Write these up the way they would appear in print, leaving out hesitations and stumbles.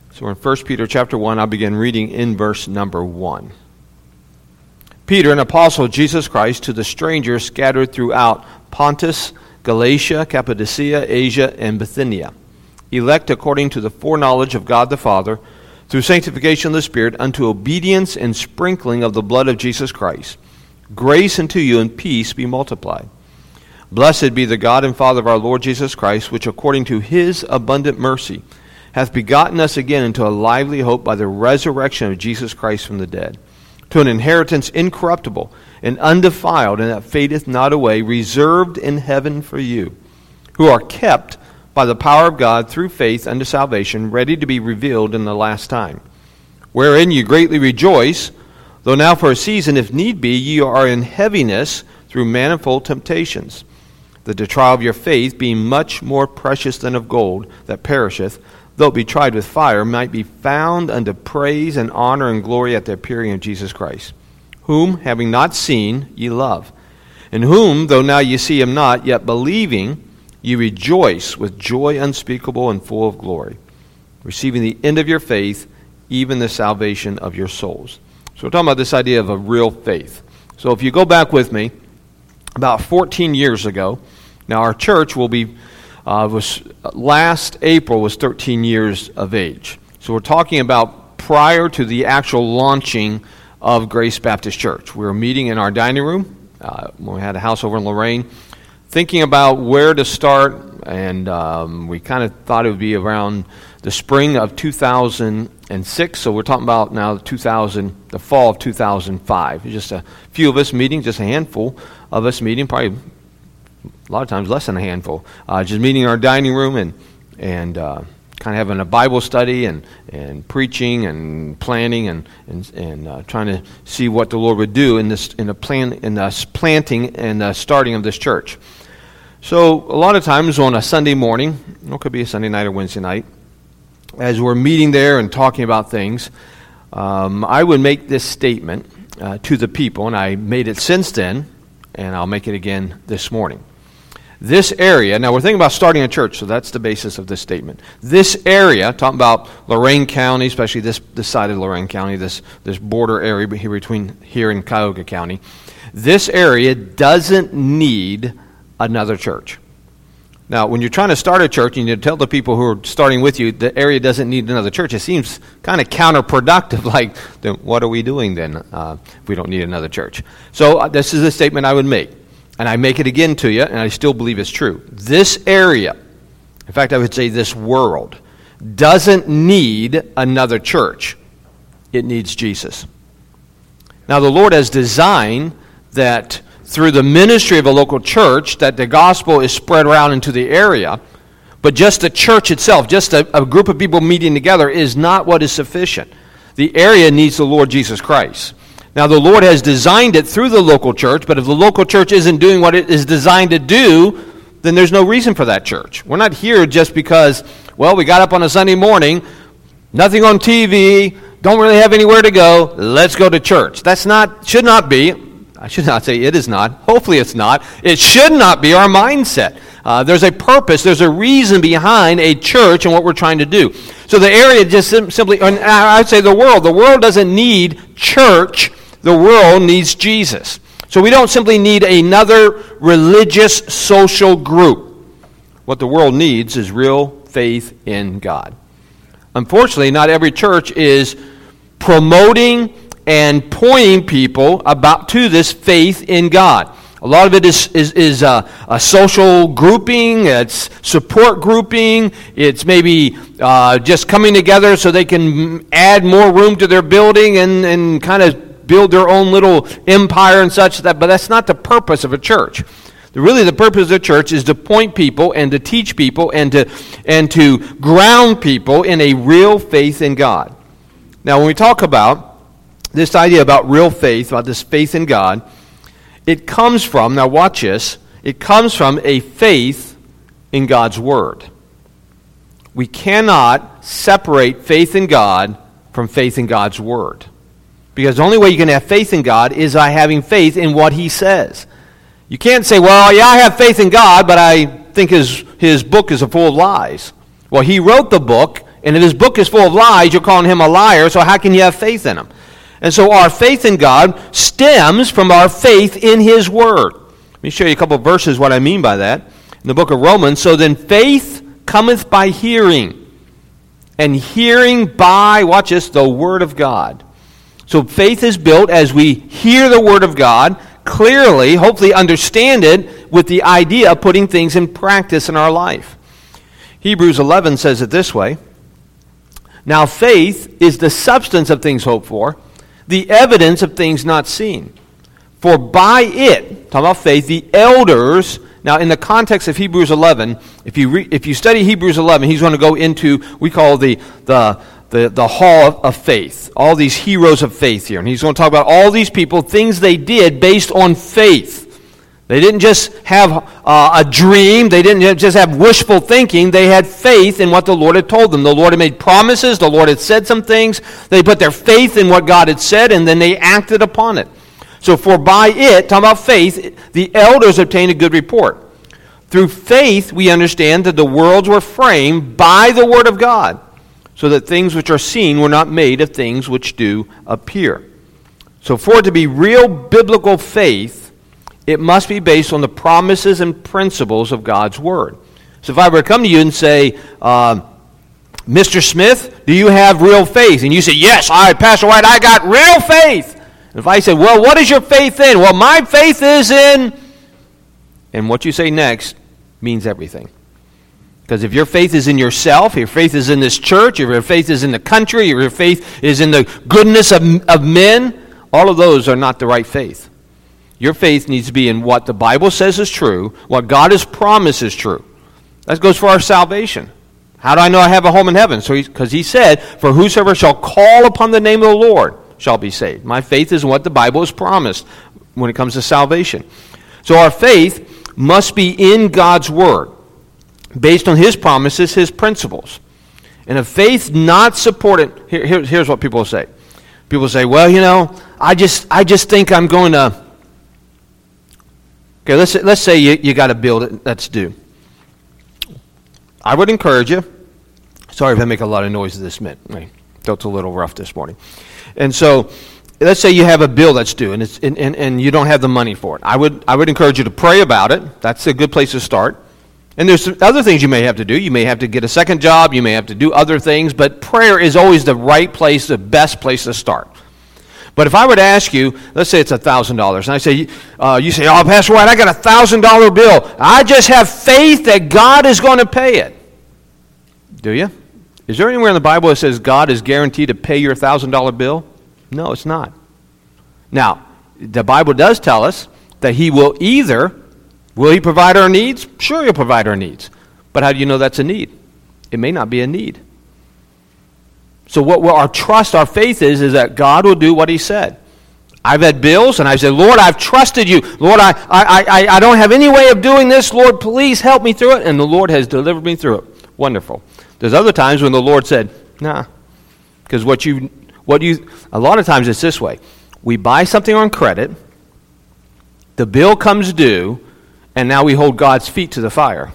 So we're in 1 Peter chapter 1. I'll begin reading in verse number 1. Peter, an apostle of Jesus Christ, to the strangers scattered throughout Pontus, Galatia, Cappadocia, Asia, and Bithynia, elect according to the foreknowledge of God the Father, through sanctification of the Spirit, unto obedience and sprinkling of the blood of Jesus Christ. Grace unto you and peace be multiplied. Blessed be the God and Father of our Lord Jesus Christ, which according to his abundant mercy hath begotten us again into a lively hope by the resurrection of Jesus Christ from the dead, to an inheritance incorruptible and undefiled, and that fadeth not away, reserved in heaven for you, who are kept by the power of God through faith unto salvation, ready to be revealed in the last time, wherein you greatly rejoice, though now for a season, if need be, ye are in heaviness through manifold temptations, that the trial of your faith, being much more precious than of gold that perisheth, though it be tried with fire, might be found unto praise and honor and glory at the appearing of Jesus Christ, whom, having not seen, ye love, and whom, though now ye see him not, yet believing, ye rejoice with joy unspeakable and full of glory, receiving the end of your faith, even the salvation of your souls. So we're talking about this idea of a real faith. So if you go back with me, about 14 years ago, now our church will be last April was 13 years of age. So we're talking about prior to the actual launching of Grace Baptist Church. We were meeting in our dining room when we had a house over in Lorain, thinking about where to start, and we kind of thought it would be around the spring of 2006. So we're talking about now the fall of 2005. Just a few of us meeting, just a handful of us meeting, probably a lot of times less than a handful, just meeting in our dining room and kind of having a Bible study and preaching and planning and trying to see what the Lord would do in the planting and the starting of this church. So a lot of times on a Sunday morning, it could be a Sunday night or Wednesday night, as we're meeting there and talking about things, I would make this statement to the people, and I made it since then, and I'll make it again this morning. This area, now we're thinking about starting a church, so that's the basis of this statement. This area, talking about Lorain County, especially this side of Lorain County, this border area between here and Cuyahoga County, this area doesn't need another church. Now, when you're trying to start a church and you tell the people who are starting with you the area doesn't need another church, it seems kind of counterproductive. Like, then what are we doing then if we don't need another church? So this is a statement I would make. And I make it again to you, and I still believe it's true. This area, in fact, I would say this world, doesn't need another church. It needs Jesus. Now, the Lord has designed that through the ministry of a local church, that the gospel is spread around into the area, but just the church itself, just a group of people meeting together, is not what is sufficient. The area needs the Lord Jesus Christ. Now, the Lord has designed it through the local church, but if the local church isn't doing what it is designed to do, then there's no reason for that church. We're not here just because, well, we got up on a Sunday morning, nothing on TV, don't really have anywhere to go, let's go to church. Should not be, I should not say it is not, hopefully it's not, it should not be our mindset. There's a purpose, there's a reason behind a church and what we're trying to do. So the area just simply, and I would say the world doesn't need church. The world needs Jesus. So we don't simply need another religious social group. What the world needs is real faith in God. Unfortunately, not every church is promoting and pointing people to this faith in God. A lot of it is a social grouping, it's support grouping, it's maybe just coming together so they can add more room to their building and kind of build their own little empire and such, but that's not the purpose of a church. Really, the purpose of the church is to point people and to teach people and to ground people in a real faith in God. Now, when we talk about this idea about real faith, about this faith in God, it comes from, now watch this, it comes from a faith in God's Word. We cannot separate faith in God from faith in God's Word. Because the only way you can have faith in God is by having faith in what He says. You can't say, well, yeah, I have faith in God, but I think His book is full of lies. Well, He wrote the book, And if his book is full of lies, you're calling him a liar, so how can you have faith in him? And so our faith in God stems from our faith in his word. Let me show you a couple of verses what I mean by that. In the book of Romans, so then faith cometh by hearing, and hearing by, watch this, the word of God. So faith is built as we hear the word of God clearly, hopefully understand it with the idea of putting things in practice in our life. Hebrews 11 says it this way, now faith is the substance of things hoped for, the evidence of things not seen. For by it, talking about faith, the elders, now in the context of Hebrews 11, if you study Hebrews 11, he's going to go into, we call the hall of faith, all these heroes of faith here. And he's going to talk about all these people, things they did based on faith. They didn't just have a dream. They didn't just have wishful thinking. They had faith in what the Lord had told them. The Lord had made promises. The Lord had said some things. They put their faith in what God had said, and then they acted upon it. So for by it, talking about faith, the elders obtained a good report. Through faith, we understand that the worlds were framed by the word of God, so that things which are seen were not made of things which do appear. So for it to be real biblical faith, it must be based on the promises and principles of God's word. So if I were to come to you and say, Mr. Smith, do you have real faith? And you say, yes, Pastor White, I got real faith. And if I said, well, what is your faith in? Well, my faith is in... And what you say next means everything. Because if your faith is in yourself, your faith is in this church, if your faith is in the country, if your faith is in the goodness of men, all of those are not the right faith. Your faith needs to be in what the Bible says is true, what God has promised is true. That goes for our salvation. How do I know I have a home in heaven? Because he said, for whosoever shall call upon the name of the Lord shall be saved. My faith is in what the Bible has promised when it comes to salvation. So our faith must be in God's word, based on his promises, his principles. And if faith not supported, here's what people say. People say, well, I just think I'm going to... Okay, let's say you got a bill that's due. I would encourage you. Sorry if I make a lot of noise this minute. I felt a little rough this morning. And so, let's say you have a bill that's due, and you don't have the money for it. I would encourage you to pray about it. That's a good place to start. And there's other things you may have to do. You may have to get a second job. You may have to do other things. But prayer is always the right place, the best place to start. But if I were to ask you, let's say it's $1,000, and I say, you say, oh, Pastor White, I got a $1,000 bill. I just have faith that God is going to pay it. Do you? Is there anywhere in the Bible that says God is guaranteed to pay your $1,000 bill? No, it's not. Now, the Bible does tell us that he will will he provide our needs? Sure, he'll provide our needs. But how do you know that's a need? It may not be a need. So what our trust, our faith is that God will do what he said. I've had bills, and I said, Lord, I've trusted you. Lord, I don't have any way of doing this. Lord, please help me through it. And the Lord has delivered me through it. Wonderful. There's other times when the Lord said, nah. Because a lot of times it's this way. We buy something on credit, the bill comes due, and now we hold God's feet to the fire.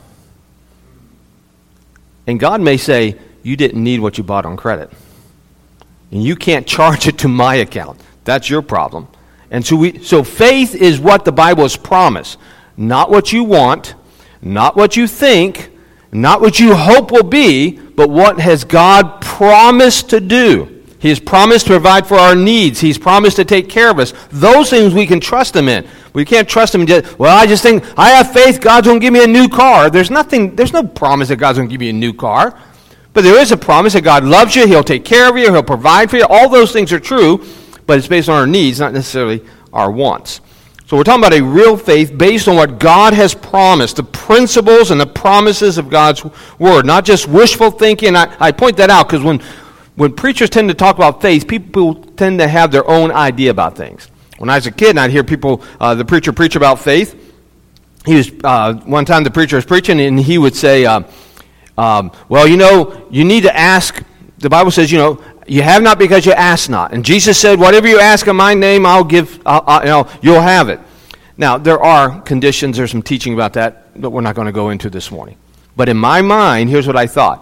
And God may say, you didn't need what you bought on credit. And you can't charge it to my account. That's your problem. And so faith is what the Bible has promised. Not what you want, not what you think, not what you hope will be, but what has God promised to do. He has promised to provide for our needs. He's promised to take care of us. Those things we can trust him in. We can't trust him in just, well, I just think, I have faith, God's going to give me a new car. There's no promise that God's going to give you a new car. But there is a promise that God loves you, he'll take care of you, he'll provide for you. All those things are true, but it's based on our needs, not necessarily our wants. So we're talking about a real faith based on what God has promised, the principles and the promises of God's word, not just wishful thinking. I point that out because when preachers tend to talk about faith, people tend to have their own idea about things. When I was a kid and I'd hear the preacher preach about faith, one time the preacher was preaching and he would say, well, you need to ask. The Bible says, you have not because you ask not. And Jesus said, whatever you ask in my name, I'll give, you'll have it. Now, there are conditions, there's some teaching about that we're not going to go into this morning. But in my mind, here's what I thought.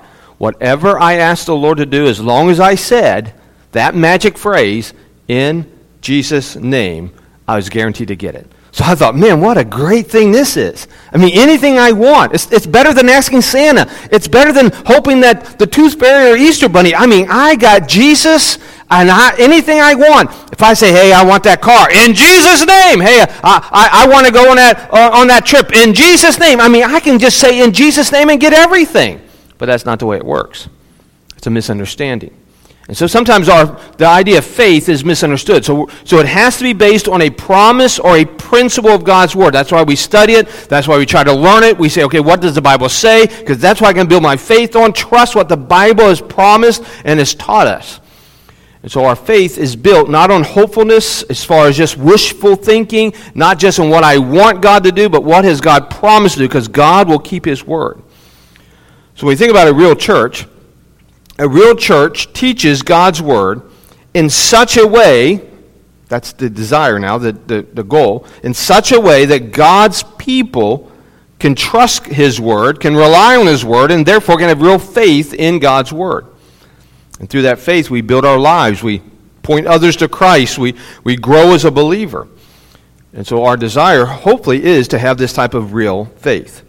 whatever I asked the Lord to do, as long as I said that magic phrase, in Jesus' name, I was guaranteed to get it. So I thought, man, what a great thing this is. I mean, anything I want. It's better than asking Santa. It's better than hoping that the Tooth Fairy or Easter Bunny. I mean, I got Jesus, and anything I want. If I say, hey, I want that car, in Jesus' name. Hey, I want to go on that trip, in Jesus' name. I mean, I can just say in Jesus' name and get everything. But that's not the way it works. It's a misunderstanding. And so sometimes the idea of faith is misunderstood. So it has to be based on a promise or a principle of God's Word. That's why we study it. That's why we try to learn it. We say, okay, what does the Bible say? Because that's what I can build my faith on. Trust what the Bible has promised and has taught us. And so our faith is built not on hopefulness as far as just wishful thinking, not just on what I want God to do, but what has God promised to do, because God will keep His Word. So when we think about a real church teaches God's Word in such a way, that's the desire now, the goal, in such a way that God's people can trust His Word, can rely on His Word, and therefore can have real faith in God's Word. And through that faith, we build our lives. We point others to Christ. We grow as a believer. And so our desire, hopefully, is to have this type of real faith.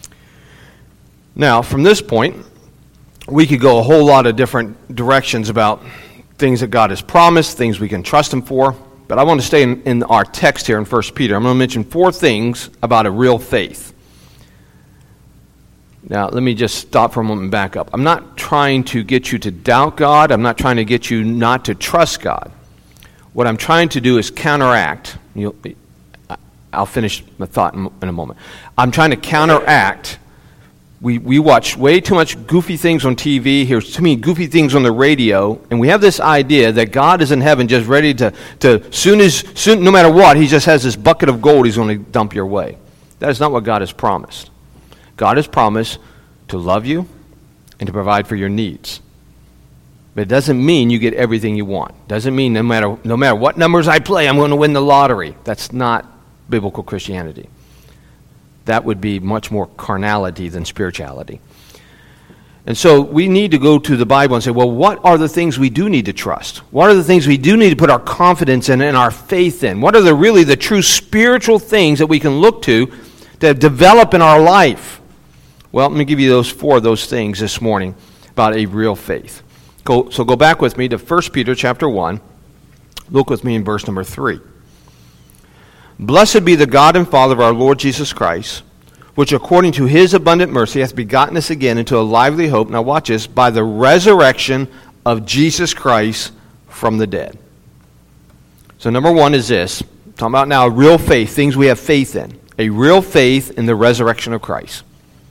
Now, from this point, we could go a whole lot of different directions about things that God has promised, things we can trust Him for. But I want to stay in our text here in 1 Peter. I'm going to mention 4 things about a real faith. Now, let me just stop for a moment and back up. I'm not trying to get you to doubt God. I'm not trying to get you not to trust God. What I'm trying to do is counteract. I'll finish my thought in a moment. I'm trying to counteract. We watch way too much goofy things on TV, hear too many goofy things on the radio, and we have this idea that God is in heaven just ready to soon, no matter what, He just has this bucket of gold He's going to dump your way. That is not what God has promised. God has promised to love you and to provide for your needs. But it doesn't mean you get everything you want. It doesn't mean no matter what numbers I play, I'm going to win the lottery. That's not biblical Christianity. That would be much more carnality than spirituality. And so we need to go to the Bible and say, well, what are the things we do need to trust? What are the things we do need to put our confidence in and our faith in? What are really the true spiritual things that we can look to develop in our life? Well, let me give you those 4 of those things this morning about a real faith. So go back with me to 1 Peter chapter 1. Look with me in verse number 3. Blessed be the God and Father of our Lord Jesus Christ, which according to His abundant mercy hath begotten us again into a lively hope. Now watch this, by the resurrection of Jesus Christ from the dead. So number 1 is this. I'm talking about now real faith, things we have faith in. A real faith in the resurrection of Christ.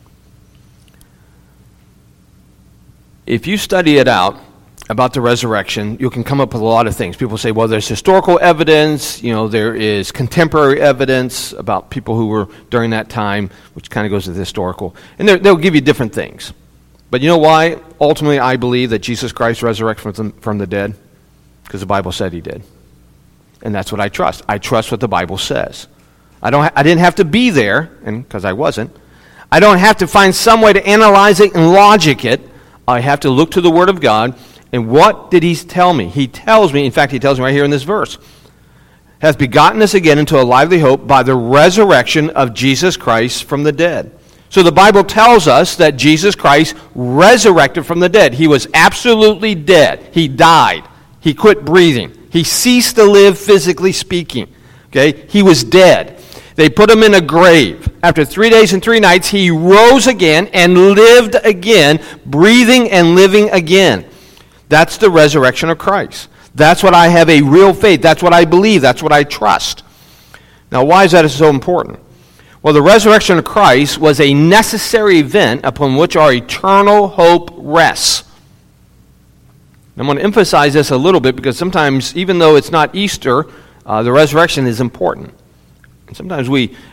If you study it out about the resurrection, you can come up with a lot of things. People say, well, there's historical evidence, there is contemporary evidence about people who were during that time, which kind of goes to the historical. And they'll give you different things. But you know why? Ultimately, I believe that Jesus Christ resurrected from the dead? Because the Bible said He did. And that's what I trust. I trust what the Bible says. I didn't have to be there, and because I wasn't. I don't have to find some way to analyze it and logic it. I have to look to the Word of God. And what did He tell me? He tells me, in fact, He tells me right here in this verse, hath begotten us again into a lively hope by the resurrection of Jesus Christ from the dead. So the Bible tells us that Jesus Christ resurrected from the dead. He was absolutely dead. He died. He quit breathing. He ceased to live physically speaking. Okay? He was dead. They put Him in a grave. After 3 days and 3 nights, He rose again and lived again, breathing and living again. That's the resurrection of Christ. That's what I have a real faith. That's what I believe. That's what I trust. Now, why is that so important? Well, the resurrection of Christ was a necessary event upon which our eternal hope rests. I'm going to emphasize this a little bit because sometimes, even though it's not Easter, the resurrection is important. And sometimes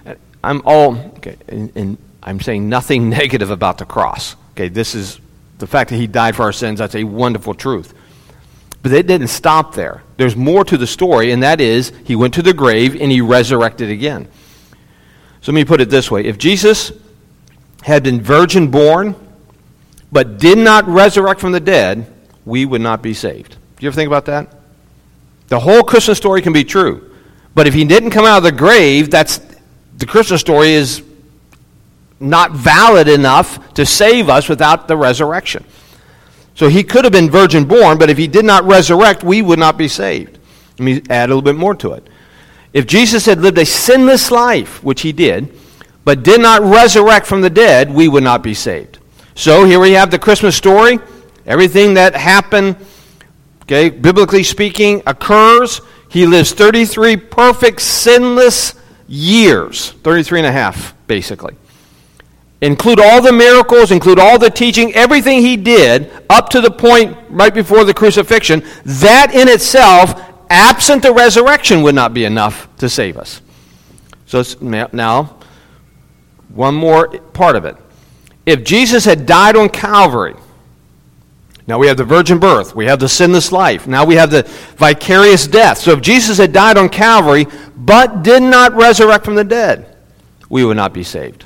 and I'm saying nothing negative about the cross. Okay, this is the fact that He died for our sins. That's a wonderful truth. But it didn't stop there. There's more to the story, and that is He went to the grave and He resurrected again. So let me put it this way. If Jesus had been virgin born, but did not resurrect from the dead, we would not be saved. Do you ever think about that? The whole Christmas story can be true. But if he didn't come out of the grave, the Christmas story is not valid enough to save us without the resurrection. So he could have been virgin born, but if he did not resurrect, we would not be saved. Let me add a little bit more to it. If Jesus had lived a sinless life, which he did, but did not resurrect from the dead, we would not be saved. So here we have the Christmas story. Everything that happened, okay, biblically speaking, occurs. He lives 33 perfect, sinless years, 33 and a half, basically. Include all the miracles, include all the teaching, everything he did up to the point right before the crucifixion. That in itself, absent the resurrection, would not be enough to save us. So now, one more part of it. If Jesus had died on Calvary, now we have the virgin birth, we have the sinless life, now we have the vicarious death. So if Jesus had died on Calvary, but did not resurrect from the dead, we would not be saved.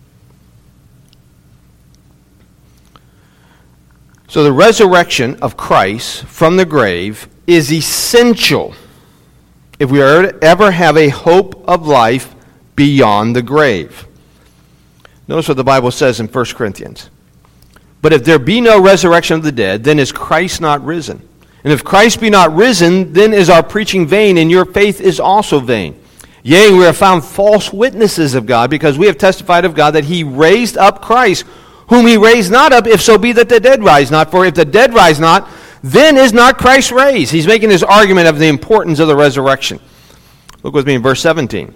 So the resurrection of Christ from the grave is essential if we are to ever have a hope of life beyond the grave. Notice what the Bible says in 1 Corinthians. But if there be no resurrection of the dead, then is Christ not risen? And if Christ be not risen, then is our preaching vain, and your faith is also vain. Yea, we have found false witnesses of God, because we have testified of God that he raised up Christ, whom he raised not up, if so be that the dead rise not. For if the dead rise not, then is not Christ raised. He's making his argument of the importance of the resurrection. Look with me in verse 17.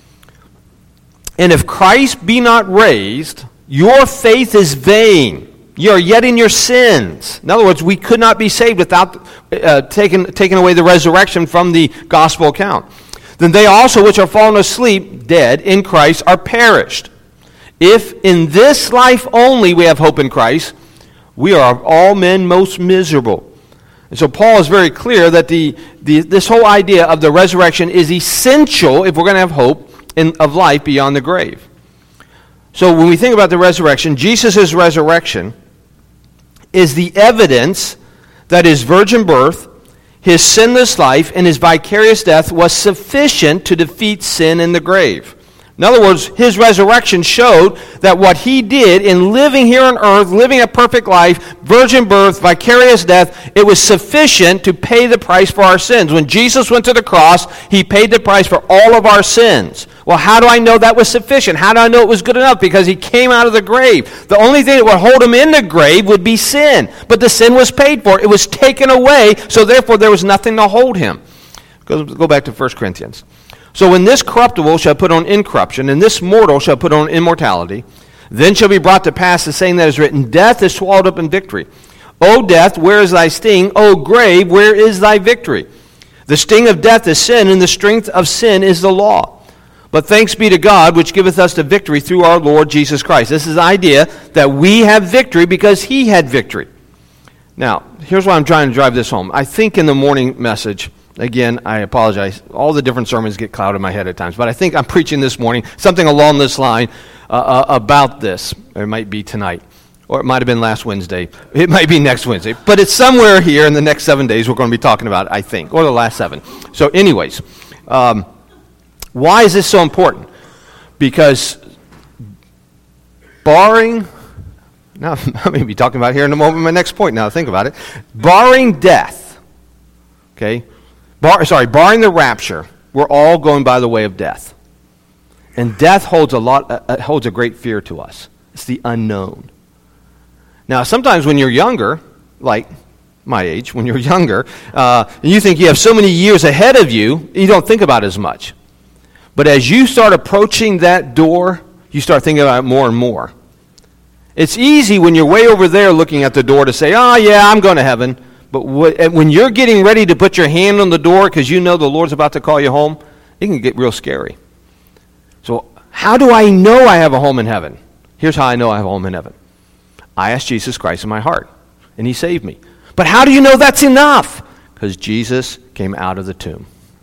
And if Christ be not raised, your faith is vain. You are yet in your sins. In other words, we could not be saved without taking away the resurrection from the gospel account. Then they also which are fallen asleep, dead in Christ, are perished. If in this life only we have hope in Christ, we are of all men most miserable. And so Paul is very clear that this whole idea of the resurrection is essential if we're going to have hope of life beyond the grave. So when we think about the resurrection, Jesus' resurrection is the evidence that his virgin birth, his sinless life, and his vicarious death was sufficient to defeat sin in the grave. In other words, his resurrection showed that what he did in living here on earth, living a perfect life, virgin birth, vicarious death, it was sufficient to pay the price for our sins. When Jesus went to the cross, he paid the price for all of our sins. Well, how do I know that was sufficient? How do I know it was good enough? Because he came out of the grave. The only thing that would hold him in the grave would be sin. But the sin was paid for. It was taken away, so therefore there was nothing to hold him. Go back to 1 Corinthians. So when this corruptible shall put on incorruption, and this mortal shall put on immortality, then shall be brought to pass the saying that is written, Death is swallowed up in victory. O death, where is thy sting? O grave, where is thy victory? The sting of death is sin, and the strength of sin is the law. But thanks be to God, which giveth us the victory through our Lord Jesus Christ. This is the idea that we have victory because he had victory. Now, here's why I'm trying to drive this home. I think in the morning message, again, I apologize. All the different sermons get clouded in my head at times. But I think I'm preaching this morning something along this line about this. Or it might be tonight. Or it might have been last Wednesday. It might be next Wednesday. But it's somewhere here in the next 7 days we're going to be talking about, I think. Or the last 7. So anyways, why is this so important? Because barring... Now, I'm going to be talking about here in a moment my next point now. Think about it. Barring death, okay... barring the rapture, we're all going by the way of death. And death holds a great fear to us. It's the unknown. Now, sometimes when you're younger, like my age, when you're younger, you think you have so many years ahead of you, you don't think about it as much. But as you start approaching that door, you start thinking about it more and more. It's easy when you're way over there looking at the door to say, oh yeah, I'm going to heaven. But when you're getting ready to put your hand on the door because you know the Lord's about to call you home, it can get real scary. So how do I know I have a home in heaven? Here's how I know I have a home in heaven. I asked Jesus Christ in my heart, and he saved me. But how do you know that's enough? Because Jesus came out of the tomb.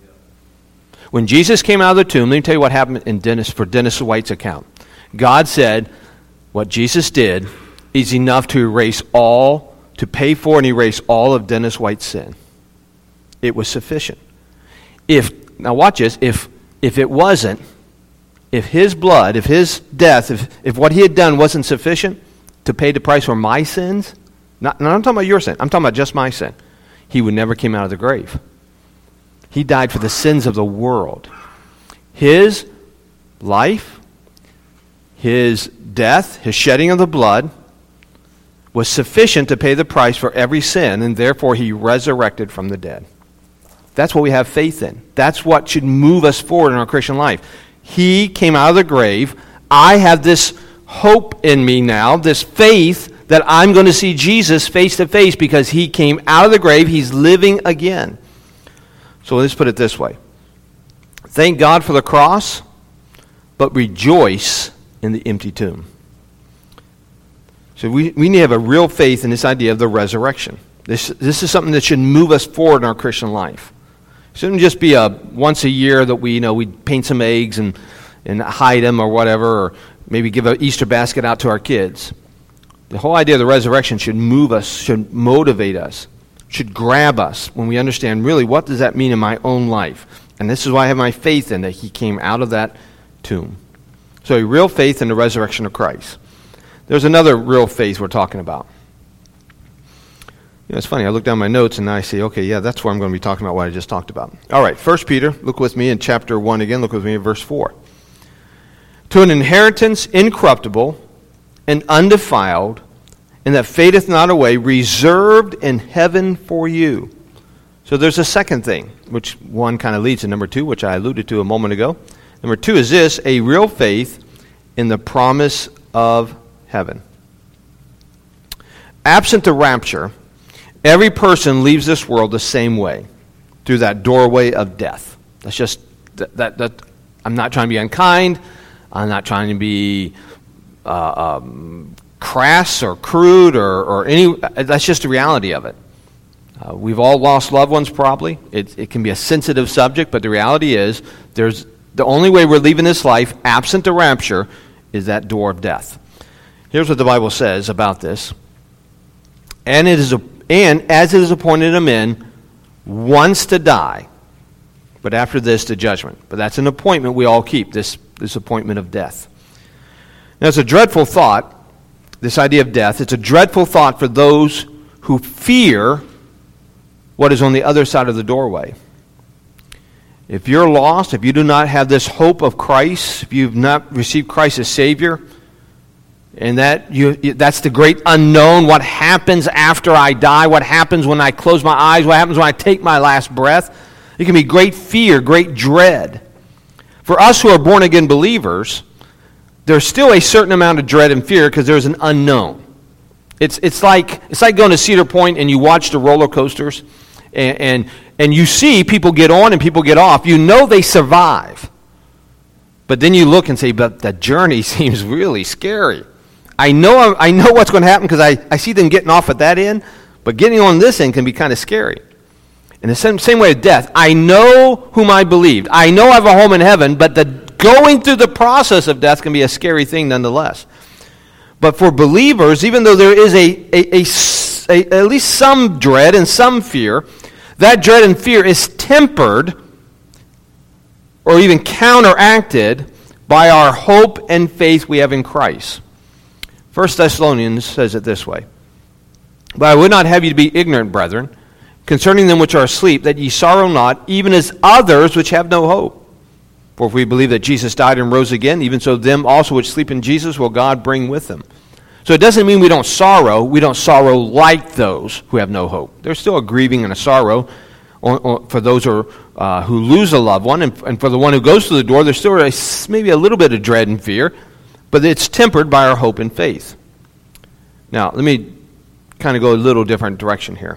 When Jesus came out of the tomb, let me tell you what happened for Dennis White's account. God said, what Jesus did is enough to pay for and erase all of Dennis White's sin. It was sufficient. Now watch this, if it wasn't, if his blood, if his death, if what he had done wasn't sufficient to pay the price for my sins, I'm talking about your sin, I'm talking about just my sin, he would never came out of the grave. He died for the sins of the world. His life, his death, his shedding of the blood was sufficient to pay the price for every sin, and therefore he resurrected from the dead. That's what we have faith in. That's what should move us forward in our Christian life. He came out of the grave. I have this hope in me now, this faith that I'm going to see Jesus face to face because he came out of the grave. He's living again. So let's put it this way. Thank God for the cross, but rejoice in the empty tomb. So we need to have a real faith in this idea of the resurrection. This is something that should move us forward in our Christian life. It shouldn't just be a once a year that we paint some eggs and hide them or whatever, or maybe give an Easter basket out to our kids. The whole idea of the resurrection should move us, should motivate us, should grab us when we understand really what does that mean in my own life. And this is why I have my faith in that he came out of that tomb. So a real faith in the resurrection of Christ. There's another real faith we're talking about. It's funny, I look down my notes and I say, okay, yeah, that's where I'm going to be talking about what I just talked about. All right, 1 Peter, look with me in chapter 1 again, look with me in verse 4. To an inheritance incorruptible and undefiled, and that fadeth not away, reserved in heaven for you. So there's a second thing, which one kind of leads to number 2, which I alluded to a moment ago. Number 2 is this, a real faith in the promise of heaven. Absent the rapture, every person leaves this world the same way, through that doorway of death. That's just, that I'm not trying to be unkind, I'm not trying to be crass or crude or any, that's just the reality of it. We've all lost loved ones probably. It can be a sensitive subject, but the reality is the only way we're leaving this life, absent the rapture, is that door of death. Here's what the Bible says about this. And as it is appointed a man once to die, but after this the judgment. But that's an appointment we all keep, this appointment of death. Now it's a dreadful thought, this idea of death. It's a dreadful thought for those who fear what is on the other side of the doorway. If you're lost, if you do not have this hope of Christ, if you've not received Christ as Savior, and that's the great unknown, what happens after I die, what happens when I close my eyes, what happens when I take my last breath, it can be great fear, great dread. For us who are born-again believers, there's still a certain amount of dread and fear because there's an unknown. It's like going to Cedar Point and you watch the roller coasters and you see people get on and people get off. You know they survive. But then you look and say, but the journey seems really scary. I know what's going to happen because I see them getting off at that end, but getting on this end can be kind of scary. In the same way with death, I know whom I believed. I know I have a home in heaven, but going through the process of death can be a scary thing nonetheless. But for believers, even though there is at least some dread and some fear, that dread and fear is tempered or even counteracted by our hope and faith we have in Christ. 1 Thessalonians says it this way. But I would not have you to be ignorant, brethren, concerning them which are asleep, that ye sorrow not, even as others which have no hope. For if we believe that Jesus died and rose again, even so them also which sleep in Jesus will God bring with them. So it doesn't mean we don't sorrow. We don't sorrow like those who have no hope. There's still a grieving and a sorrow for those who lose a loved one. And for the one who goes through the door, there's still maybe a little bit of dread and fear. But it's tempered by our hope and faith. Now, let me kind of go a little different direction here.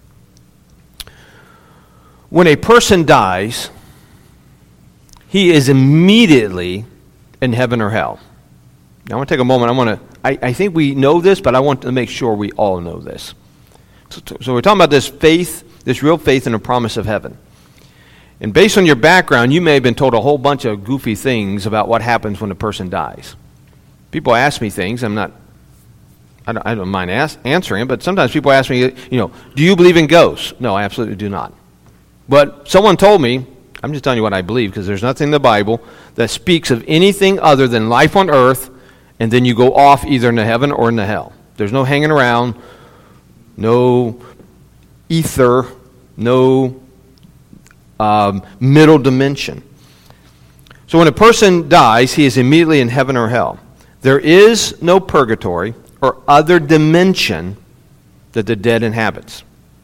When a person dies, he is immediately in heaven or hell. Now, I want to take a moment. I think we know this, but I want to make sure we all know this. So we're talking about this faith, this real faith in the promise of heaven. And based on your background, you may have been told a whole bunch of goofy things about what happens when a person dies. People ask me things. I I don't mind answering it, but sometimes people ask me, do you believe in ghosts? No, I absolutely do not. But someone told me, I'm just telling you what I believe, because there's nothing in the Bible that speaks of anything other than life on earth, and then you go off either into heaven or into hell. There's no hanging around, no ether, no middle dimension. So when a person dies, he is immediately in heaven or hell. There is no purgatory or other dimension that the dead inhabits.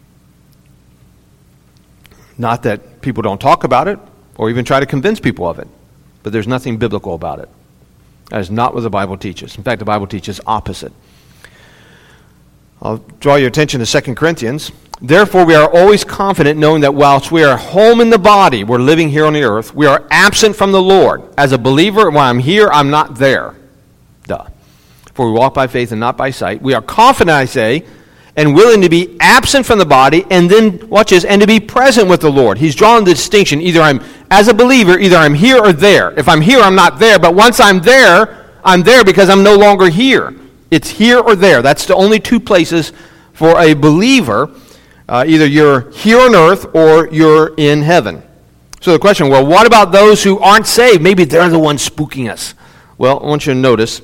Not that people don't talk about it or even try to convince people of it, but there's nothing biblical about it. That is not what the Bible teaches. In fact, the Bible teaches opposite. I'll draw your attention to 2 Corinthians. Therefore, we are always confident, knowing that whilst we are home in the body, we're living here on the earth, we are absent from the Lord. As a believer, when I'm here, I'm not there. Duh. For we walk by faith and not by sight. We are confident, I say, and willing to be absent from the body, and then, watch this, and to be present with the Lord. He's drawn the distinction. Either I'm, as a believer, either I'm here or there. If I'm here, I'm not there. But once I'm there because I'm no longer here. It's here or there. That's the only two places for a believer. Either you're here on earth or you're in heaven. So the question, well, what about those who aren't saved? Maybe they're the ones spooking us. Well, I want you to notice.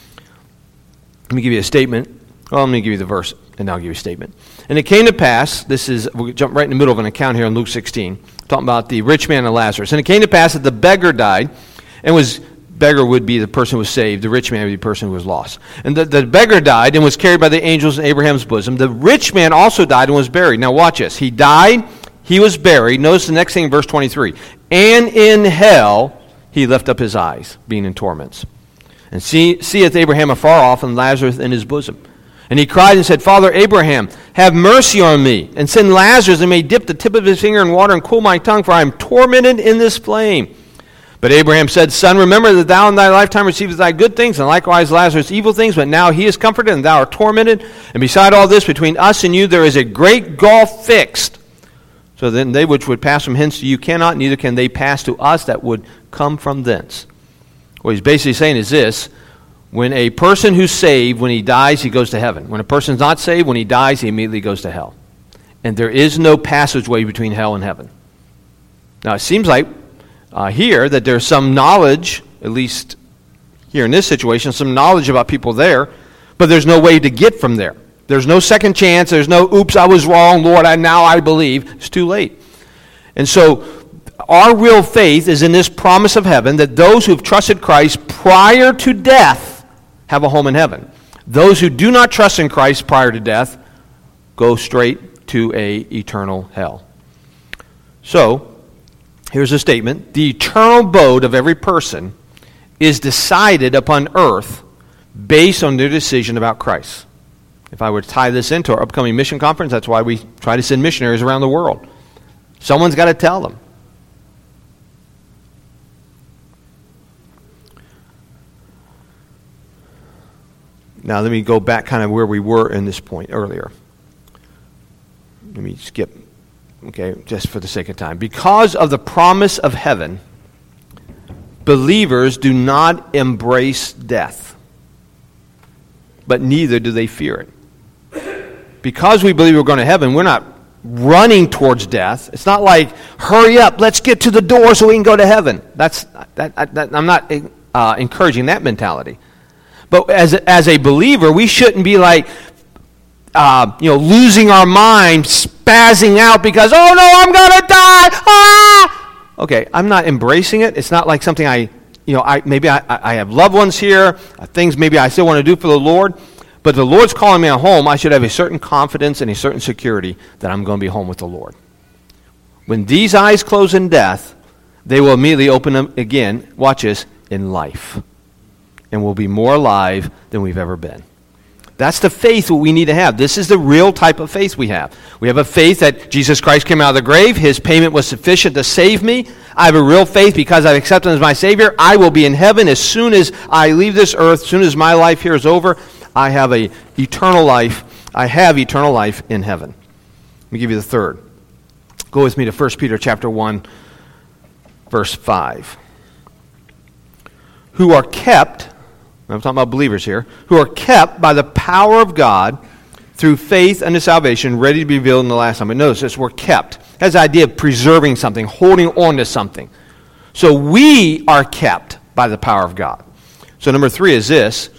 Let me give you a statement. Well, let me give you the verse, and I'll give you a statement. And it came to pass, we'll jump right in the middle of an account here in Luke 16, talking about the rich man and Lazarus. And it came to pass that the beggar died, and beggar would be the person who was saved, the rich man would be the person who was lost. And the beggar died and was carried by the angels in Abraham's bosom. The rich man also died and was buried. Now watch this. He died, he was buried. Notice the next thing in verse 23. And in hell he lifted up his eyes, being in torments. And seeth Abraham afar off, and Lazarus in his bosom. And he cried and said, Father Abraham, have mercy on me, and send Lazarus, and may dip the tip of his finger in water and cool my tongue, for I am tormented in this flame. But Abraham said, Son, remember that thou in thy lifetime receivest thy good things, and likewise Lazarus evil things, but now he is comforted, and thou art tormented. And beside all this, between us and you there is a great gulf fixed. So then they which would pass from hence to you cannot, neither can they pass to us that would come from thence. What he's basically saying is this: when a person who's saved, when he dies, he goes to heaven. When a person's not saved, when he dies, he immediately goes to hell. And there is no passageway between hell and heaven. Now, it seems like here that there's some knowledge, at least here in this situation, some knowledge about people there, but there's no way to get from there. There's no second chance. There's no, oops, I was wrong, Lord, now I believe. It's too late. And so our real faith is in this promise of heaven that those who have trusted Christ prior to death have a home in heaven. Those who do not trust in Christ prior to death go straight to an eternal hell. So, here's a statement. The eternal abode of every person is decided upon earth based on their decision about Christ. If I were to tie this into our upcoming mission conference, that's why we try to send missionaries around the world. Someone's got to tell them. Now let me go back kind of where we were in this point earlier. Let me skip, okay, just for the sake of time. Because of the promise of heaven, believers do not embrace death, but neither do they fear it. Because we believe we're going to heaven, we're not running towards death. It's not like, hurry up, let's get to the door so we can go to heaven. I'm not encouraging that mentality. But as a believer, we shouldn't be like, losing our mind, spazzing out because, oh no, I'm going to die. Ah! Okay, I'm not embracing it. It's not like something I have loved ones here, things maybe I still want to do for the Lord. But if the Lord's calling me home, I should have a certain confidence and a certain security that I'm going to be home with the Lord. When these eyes close in death, they will immediately open them again, watch this, in life. And we'll be more alive than we've ever been. That's the faith we need to have. This is the real type of faith we have. We have a faith that Jesus Christ came out of the grave. His payment was sufficient to save me. I have a real faith because I've accepted him as my Savior. I will be in heaven as soon as I leave this earth, as soon as my life here is over. I have eternal life. I have eternal life in heaven. Let me give you the third. Go with me to 1 Peter chapter 1, verse 5. Who are kept I'm talking about believers here, who are kept by the power of God through faith unto salvation, ready to be revealed in the last time. But notice this, we're kept. It has the idea of preserving something, holding on to something. So we are kept by the power of God. So number 3 is this.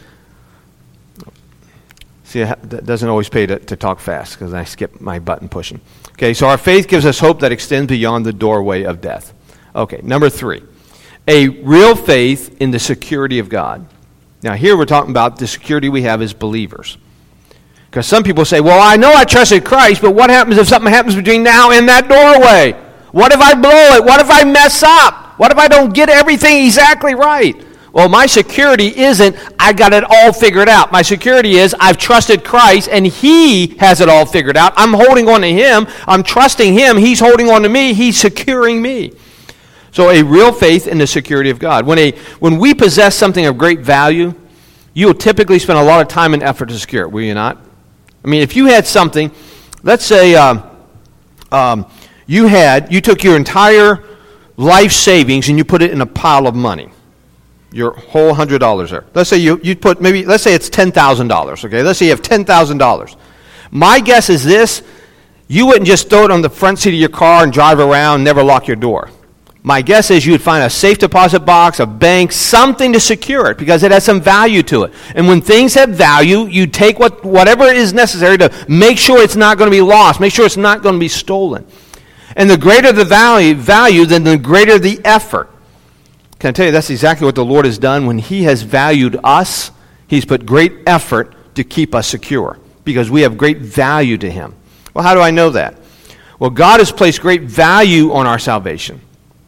See, it doesn't always pay to talk fast because I skip my button pushing. Okay, so our faith gives us hope that extends beyond the doorway of death. Okay, number 3, a real faith in the security of God. Now here we're talking about the security we have as believers. Because some people say, well, I know I trusted Christ, but what happens if something happens between now and that doorway? What if I blow it? What if I mess up? What if I don't get everything exactly right? Well, my security isn't, I got it all figured out. My security is, I've trusted Christ, and He has it all figured out. I'm holding on to Him. I'm trusting Him. He's holding on to me. He's securing me. So a real faith in the security of God. When we possess something of great value, you'll typically spend a lot of time and effort to secure it, will you not? I mean, if you had something, let's say you took your entire life savings and you put it in a pile of money, your whole $100 there. Let's say let's say it's $10,000, okay? Let's say you have $10,000. My guess is this, you wouldn't just throw it on the front seat of your car and drive around and never lock your door. My guess is you would find a safe deposit box, a bank, something to secure it because it has some value to it. And when things have value, you take whatever is necessary to make sure it's not going to be lost, make sure it's not going to be stolen. And the greater the value, then the greater the effort. Can I tell you, that's exactly what the Lord has done. When He has valued us, He's put great effort to keep us secure because we have great value to Him. Well, how do I know that? Well, God has placed great value on our salvation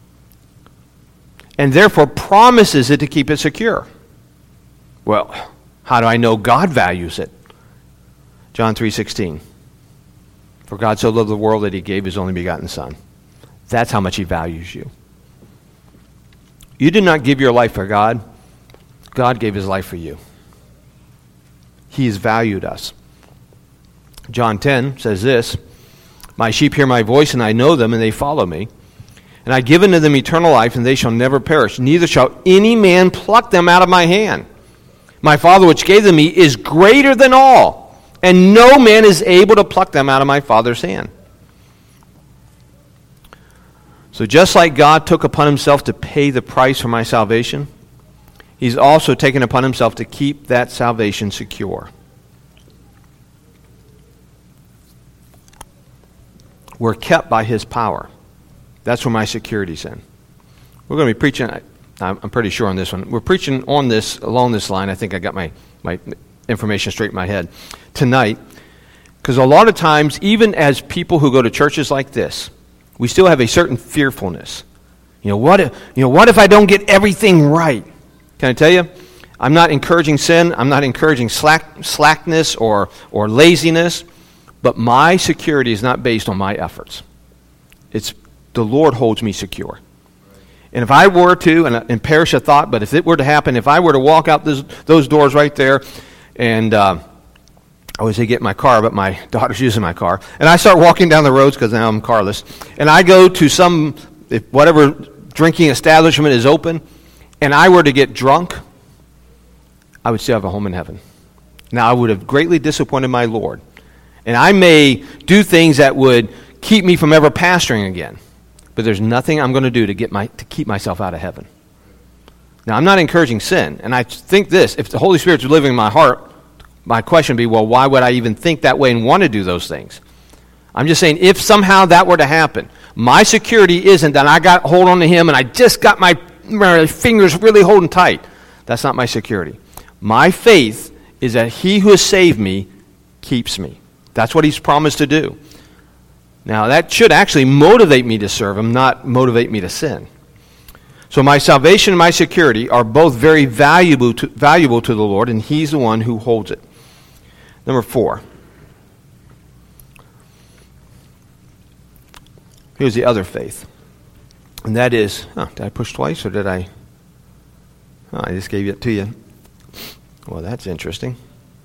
and therefore promises it to keep it secure. Well, how do I know God values it? John 3:16. For God so loved the world that He gave His only begotten Son. That's how much He values you. You did not give your life for God. God gave His life for you. He has valued us. John 10 says this, my sheep hear my voice, and I know them, and they follow me. And I give unto them eternal life, and they shall never perish. Neither shall any man pluck them out of my hand. My Father which gave them me is greater than all, and no man is able to pluck them out of my Father's hand. So just like God took upon Himself to pay the price for my salvation, He's also taken upon Himself to keep that salvation secure. We're kept by His power. That's where my security's in. We're going to be preaching, I'm pretty sure on this one. We're preaching on this, along this line. I think I got my information straight in my head tonight. Because a lot of times, even as people who go to churches like this, we still have a certain fearfulness. What if I don't get everything right? Can I tell you? I'm not encouraging sin. I'm not encouraging slackness or laziness. But my security is not based on my efforts. It's the Lord holds me secure. And if I were to, and perish a thought, but if it were to happen, if I were to walk out those doors right there, and I always say get in my car, but my daughter's using my car, and I start walking down the roads because now I'm carless, and I go to whatever drinking establishment is open, and I were to get drunk, I would still have a home in heaven. Now, I would have greatly disappointed my Lord, and I may do things that would keep me from ever pastoring again. But there's nothing I'm going to do to keep myself out of heaven. Now, I'm not encouraging sin. And I think this, if the Holy Spirit's living in my heart, my question would be, well, why would I even think that way and want to do those things? I'm just saying, if somehow that were to happen, my security isn't that I got hold on to Him and I just got my fingers really holding tight. That's not my security. My faith is that He who has saved me keeps me. That's what He's promised to do. Now, that should actually motivate me to serve Him, not motivate me to sin. So my salvation and my security are both very valuable to the Lord, and He's the one who holds it. Number 4. Here's the other faith. And that is, did I push twice or did I? I just gave it to you. Well, that's interesting.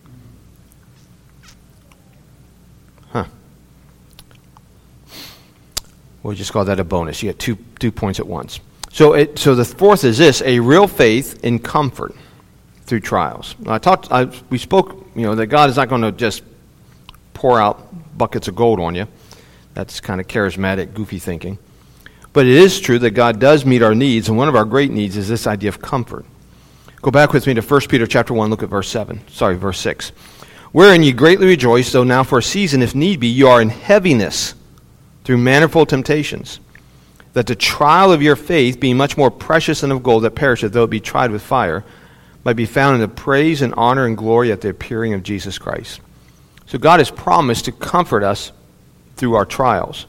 We'll just call that a bonus. You get two points at once. So the fourth is this, a real faith in comfort. through trials. We spoke, that God is not going to just pour out buckets of gold on you. That's kind of charismatic, goofy thinking. But it is true that God does meet our needs, and one of our great needs is this idea of comfort. Go back with me to 1 Peter chapter 1, look at verse 6. Wherein ye greatly rejoice, though now for a season, if need be, you are in heaviness through manifold temptations, that the trial of your faith, being much more precious than of gold that perisheth, though it be tried with fire, might be found in the praise and honor and glory at the appearing of Jesus Christ. So God has promised to comfort us through our trials.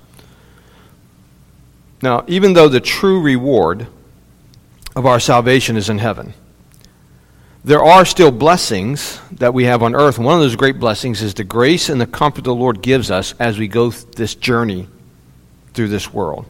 Now, even though the true reward of our salvation is in heaven, there are still blessings that we have on earth. And one of those great blessings is the grace and the comfort the Lord gives us as we go this journey through this world.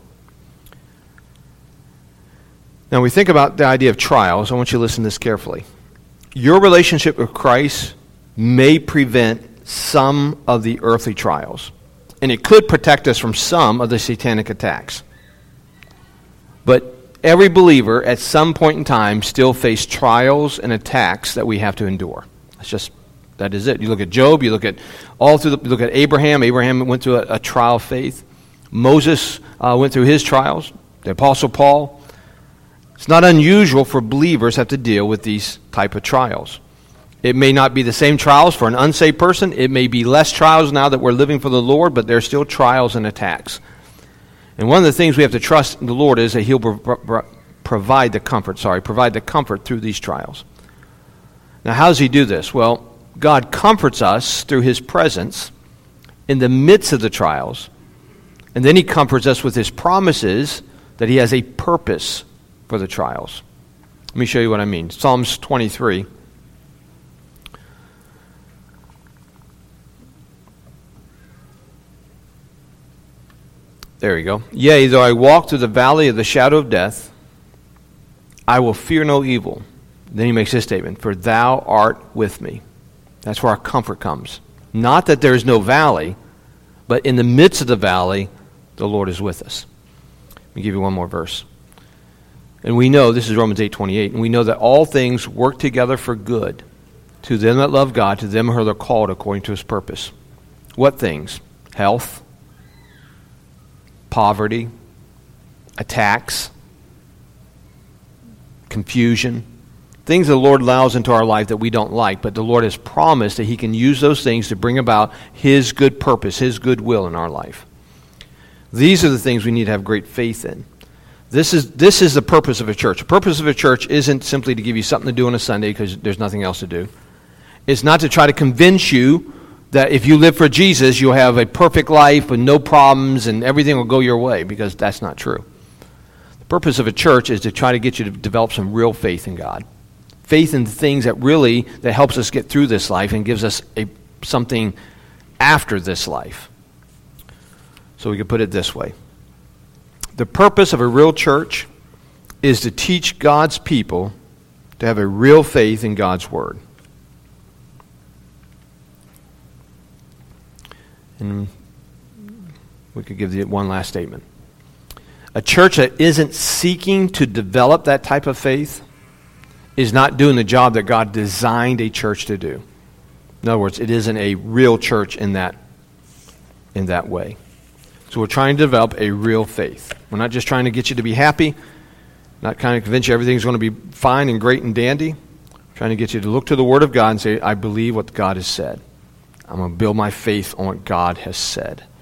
Now, we think about the idea of trials. I want you to listen to this carefully. Your relationship with Christ may prevent some of the earthly trials, and it could protect us from some of the satanic attacks. But every believer at some point in time still face trials and attacks that we have to endure. That is it. You look at Job, you look at Abraham. Abraham went through a trial of faith. Moses went through his trials. The Apostle Paul. It's not unusual for believers to have to deal with these type of trials. It may not be the same trials for an unsaved person. It may be less trials now that we're living for the Lord, but there's still trials and attacks. And one of the things we have to trust in the Lord is that He'll provide the comfort through these trials. Now, how does He do this? Well, God comforts us through His presence in the midst of the trials, and then He comforts us with His promises that He has a purpose for the trials. Let me show you what I mean. Psalms 23. There you go. Yea, though I walk through the valley of the shadow of death, I will fear no evil. Then he makes this statement, for thou art with me. That's where our comfort comes. Not that there is no valley, but in the midst of the valley, the Lord is with us. Let me give you one more verse. And we know, this is Romans 8:28, and we know that all things work together for good to them that love God, to them who are called according to His purpose. What things? Health, poverty, attacks, confusion, things the Lord allows into our life that we don't like, but the Lord has promised that He can use those things to bring about His good purpose, His good will in our life. These are the things we need to have great faith in. This is the purpose of a church. The purpose of a church isn't simply to give you something to do on a Sunday because there's nothing else to do. It's not to try to convince you that if you live for Jesus, you'll have a perfect life with no problems and everything will go your way, because that's not true. The purpose of a church is to try to get you to develop some real faith in God. Faith in things that helps us get through this life and gives us something after this life. So we could put it this way. The purpose of a real church is to teach God's people to have a real faith in God's Word. And we could give one last statement. A church that isn't seeking to develop that type of faith is not doing the job that God designed a church to do. In other words, it isn't a real church in that way. So we're trying to develop a real faith. We're not just trying to get you to be happy, not trying to convince you everything's going to be fine and great and dandy. We're trying to get you to look to the Word of God and say, I believe what God has said. I'm going to build my faith on what God has said.